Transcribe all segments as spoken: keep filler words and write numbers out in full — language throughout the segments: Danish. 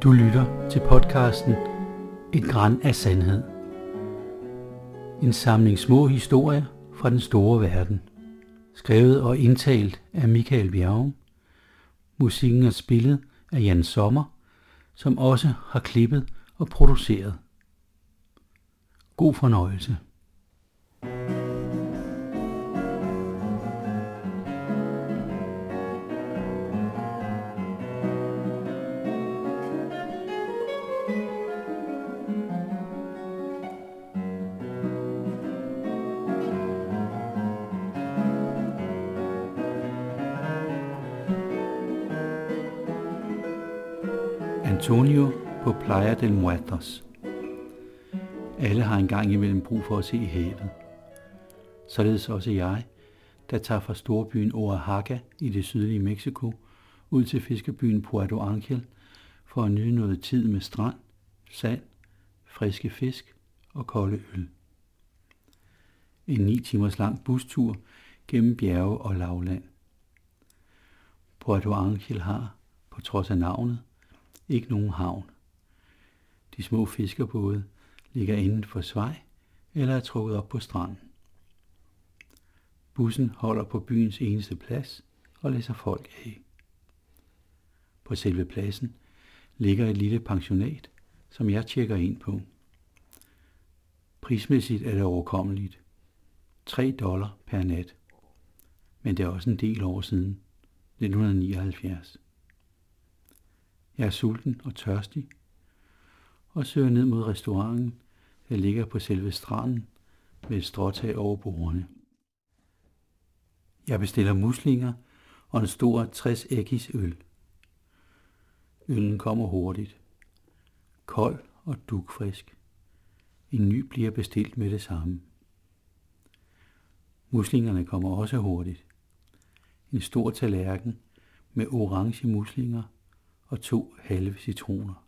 Du lytter til podcasten Et gran af sandhed. En samling små historier fra den store verden. Skrevet og indtalt af Michael Bjerrum. Musikken er spillet af Jan Sommer, som også har klippet og produceret. God fornøjelse. Antonio på Playa del Muertos. Alle har engang imellem brug for at se havet. Således også jeg, der tager fra storbyen Oaxaca i det sydlige Mexico ud til fiskerbyen Puerto Angel for at nyde noget tid med strand, sand, friske fisk og kolde øl. En ni timers lang bustur gennem bjerge og lavland. Puerto Angel har, på trods af navnet, ikke nogen havn. De små fiskerbåde ligger inden for svej eller er trukket op på stranden. Bussen holder på byens eneste plads og læser folk af. På selve pladsen ligger et lille pensionat, som jeg tjekker ind på. Prismæssigt er det overkommeligt. tre dollar per nat. Men det er også en del år siden, nitten nioghalvfjerds. Jeg er sulten og tørstig, og søger ned mod restauranten, der ligger på selve stranden med et stråtag over bordene. Jeg bestiller muslinger og en stor tres æggis øl. Øllen kommer hurtigt. Kold og dugfrisk. En ny bliver bestilt med det samme. Muslingerne kommer også hurtigt. En stor tallerken med orange muslinger og to halve citroner.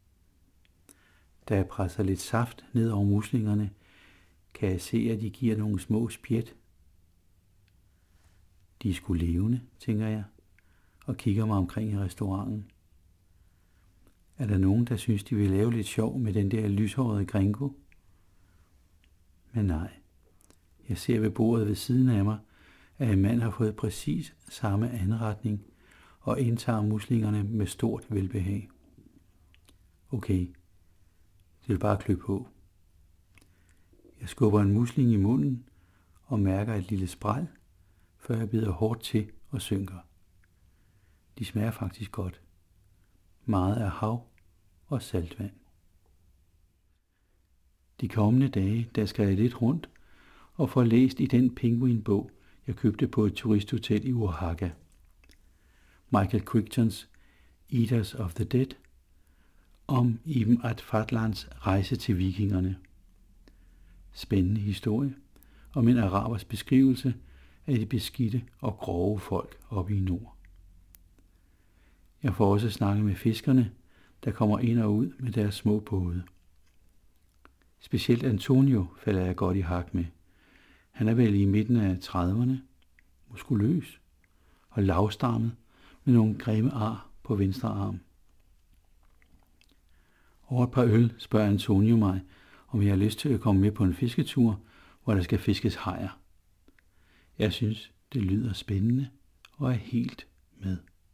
Da jeg presser lidt saft ned over muslingerne, kan jeg se, at de giver nogle små spjæt. De er sgu levende, tænker jeg, og kigger mig omkring i restauranten. Er der nogen, der synes, de vil lave lidt sjov med den der lyshårede gringo? Men nej. Jeg ser ved bordet ved siden af mig, at en mand har fået præcis samme anretning og indtager muslingerne med stort velbehag. Okay, det vil bare klø på. Jeg skubber en musling i munden og mærker et lille spræl, før jeg bider hårdt til og synker. De smager faktisk godt. Meget af hav og saltvand. De kommende dage, der skal jeg lidt rundt og få læst i den penguinbog, jeg købte på et turisthotel i Oaxaca. Michael Crichtons Eaters of the Dead, om Ibn Atfadlans rejse til vikingerne. Spændende historie om en arabers beskrivelse af de beskidte og grove folk oppe i nord. Jeg får også snakket med fiskerne, der kommer ind og ud med deres små både. Specielt Antonio falder jeg godt i hak med. Han er vel i midten af trediverne, muskuløs og lavstammet med nogle grimme ar på venstre arm. Over et par øl spørger Antonio mig, om jeg har lyst til at komme med på en fisketur, hvor der skal fiskes hajer. Jeg synes, det lyder spændende og er helt med.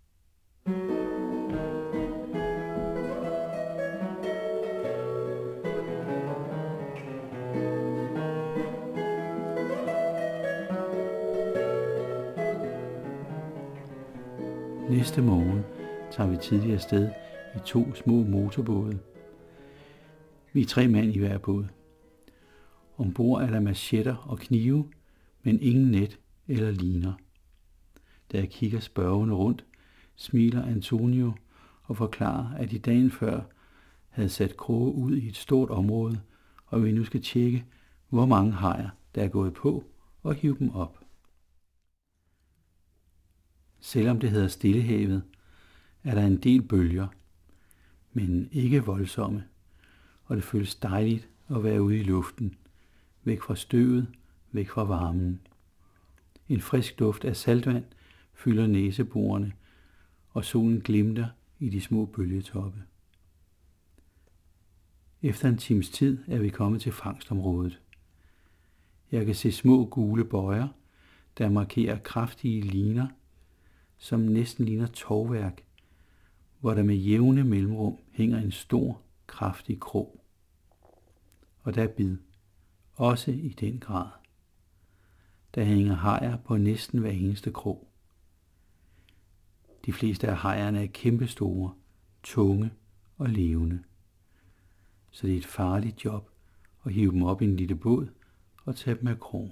Næste morgen tager vi tidligere afsted i to små motorbåde. Vi er tre mand i hver båd. Ombord er der machetter og knive, men ingen net eller liner. Da jeg kigger spørgende rundt, smiler Antonio og forklarer, at de dagen før havde sat kroge ud i et stort område, og vi nu skal tjekke, hvor mange hajer der er gået på, og hive dem op. Selvom det hedder Stillehavet, er der en del bølger, men ikke voldsomme, og det føles dejligt at være ude i luften, væk fra støvet, væk fra varmen. En frisk duft af saltvand fylder næseborene, og solen glimter i de små bølgetoppe. Efter en times tid er vi kommet til fangstområdet. Jeg kan se små gule bøjer, der markerer kraftige liner, som næsten ligner tovværk, hvor der med jævne mellemrum hænger en stor, kraftig krog. Og der er bid, også i den grad. Der hænger hajer på næsten hver eneste krog. De fleste af hajerne er kæmpestore, tunge og levende. Så det er et farligt job at hive dem op i en lille båd og tage dem af krogen.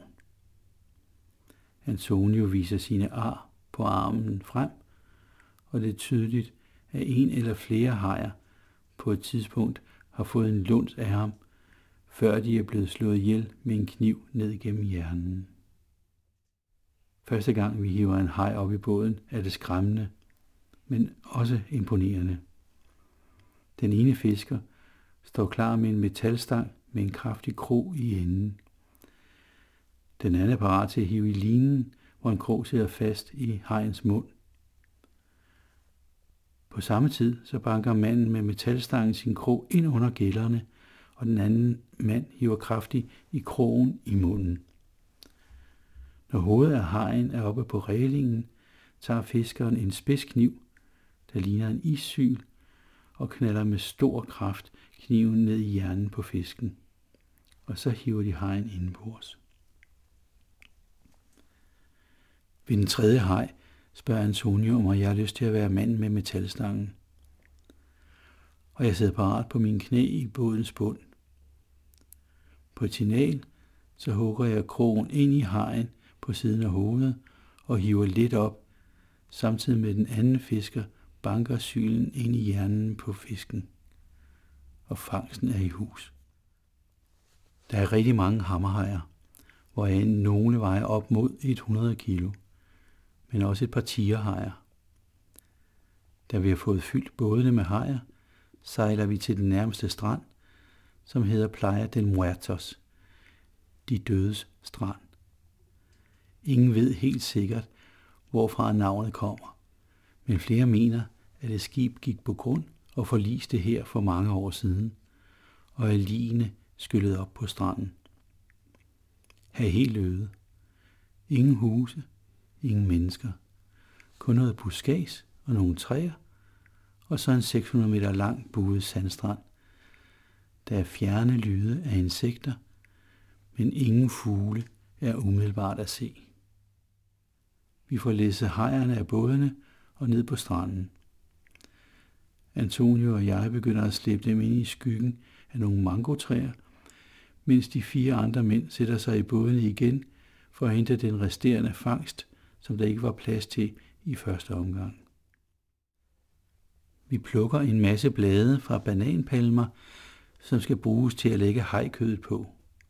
Antonio viser sine ar på armen frem, og det er tydeligt, at en eller flere hajer på et tidspunkt har fået en luns af ham, før de er blevet slået ihjel med en kniv ned gennem hjernen. Første gang vi hiver en haj op i båden, er det skræmmende, men også imponerende. Den ene fisker står klar med en metalstang med en kraftig krog i enden. Den anden er parat til at hive i linen, hvor en krog sidder fast i hajens mund. På samme tid så banker manden med metalstangen sin krog ind under gællerne, og den anden mand hiver kraftigt i krogen i munden. Når hovedet af hajen er oppe på rælingen, tager fiskeren en spidskniv, der ligner en issyl, og knalder med stor kraft kniven ned i hjernen på fisken. Og så hiver de hajen indenbords. Ved den tredje haj spørger Antonio, om jeg har lyst til at være manden med metalstangen. Og jeg sidder parat på mine knæ i bådens bund. På et signal, så hugger jeg krogen ind i hajen på siden af hovedet og hiver lidt op, samtidig med den anden fisker banker sylen ind i hjernen på fisken. Og fangsten er i hus. Der er rigtig mange hammerhajer, hvoraf nogle vejer op mod hundrede kilo, men også et par tigerhajer. Da vi har fået fyldt bådene med hajer, sejler vi til den nærmeste strand, som hedder Playa del Muertos, de dødes strand. Ingen ved helt sikkert, hvorfra navnet kommer, men flere mener, at et skib gik på grund og forliste her for mange år siden, og at ligene skyllede op på stranden. Her er helt øde. Ingen huse, ingen mennesker. Kun noget buskads og nogle træer, og så en seks hundrede meter lang buet sandstrand. Der er fjerne lyde af insekter, men ingen fugle er umiddelbart at se. Vi får læsset hajerne af bådene og ned på stranden. Antonio og jeg begynder at slæbe dem ind i skyggen af nogle mangotræer, mens de fire andre mænd sætter sig i bådene igen for at hente den resterende fangst, som der ikke var plads til i første omgang. Vi plukker en masse blade fra bananpalmer, som skal bruges til at lægge hajkødet på.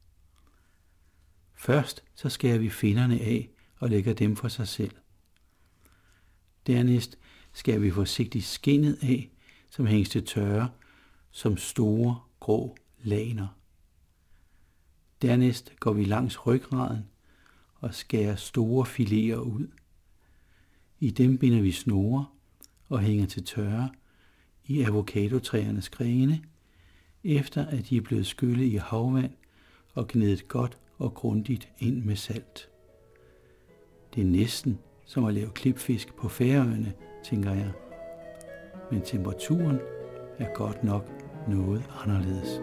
Først så skærer vi finnerne af og lægger dem for sig selv. Dernæst skærer vi forsigtigt skindet af, som hænges til tørre som store grå laner. Dernæst går vi langs ryggraden og skærer store fileter ud. I dem binder vi snore og hænger til tørre i avocadotræernes grene, efter at de er blevet skyllet i havvand og gnedet godt og grundigt ind med salt. Det er næsten som at lave klipfisk på Færøerne, tænker jeg. Men temperaturen er godt nok noget anderledes.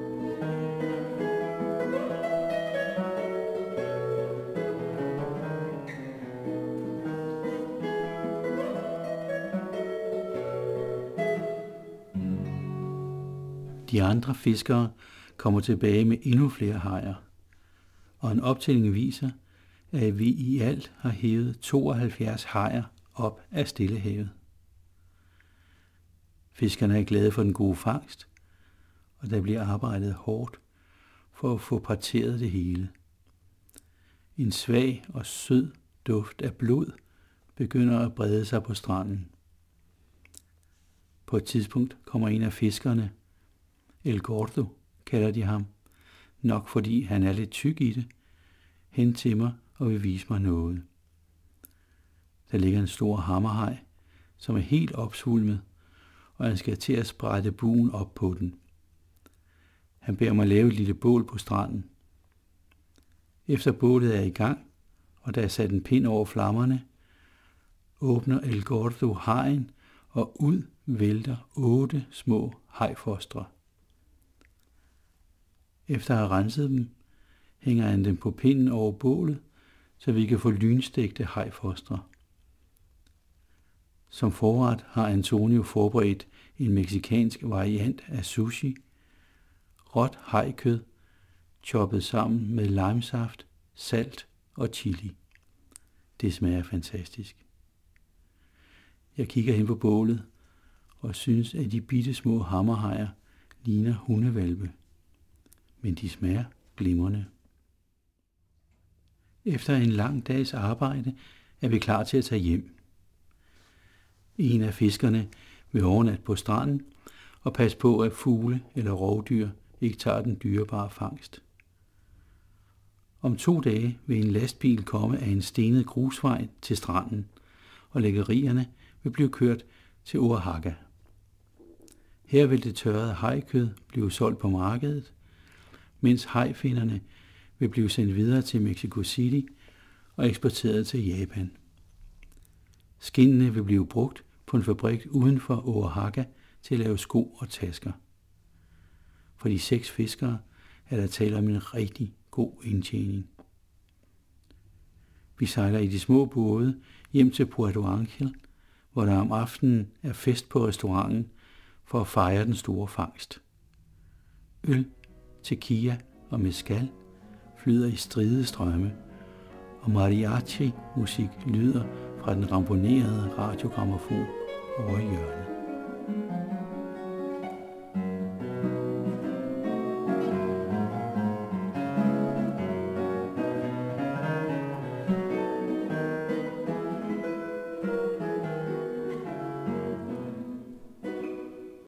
De andre fiskere kommer tilbage med endnu flere hajer, og en optælling viser, at vi i alt har hævet tooghalvfjerds hajer op af Stillehavet. Fiskerne er glade for den gode fangst, og der bliver arbejdet hårdt for at få parteret det hele. En svag og sød duft af blod begynder at brede sig på stranden. På et tidspunkt kommer en af fiskerne, El Gordo kalder de ham, nok fordi han er lidt tyk i det, hen til mig og vil vise mig noget. Der ligger en stor hammerhaj, som er helt opsvulmet, og han skal til at sprætte buen op på den. Han beder mig lave et lille bål på stranden. Efter bålet er i gang, og der er sat en pind over flammerne, åbner El Gordo hajen, og ud vælter otte små hajfostre. Efter at have renset dem, hænger han dem på pinden over bålet, så vi kan få lynstegte hajfostre. Som forret har Antonio forberedt en mexikansk variant af sushi, råt hajkød, choppet sammen med limesaft, salt og chili. Det smager fantastisk. Jeg kigger hen på bålet og synes, at de bitte små hammerhajer ligner hundevalpe. Men de smager glimrende. Efter en lang dags arbejde er vi klar til at tage hjem. En af fiskerne vil overnatte på stranden og passe på, at fugle eller rovdyr ikke tager den dyrebare fangst. Om to dage vil en lastbil komme af en stenet grusvej til stranden, og læggerierne vil blive kørt til Oaxaca. Her vil det tørrede hajkød blive solgt på markedet, mens hajfinnerne vil blive sendt videre til Mexico City og eksporteret til Japan. Skindene vil blive brugt på en fabrik uden for Oaxaca til at lave sko og tasker. For de seks fiskere er der tale om en rigtig god indtjening. Vi sejler i de små både hjem til Puerto Angel, hvor der om aftenen er fest på restauranten for at fejre den store fangst. Øl, tequila og mezcal flyder i stride strømme, og mariachi-musik lyder fra den ramponerede radiogrammofon over i hjørnet.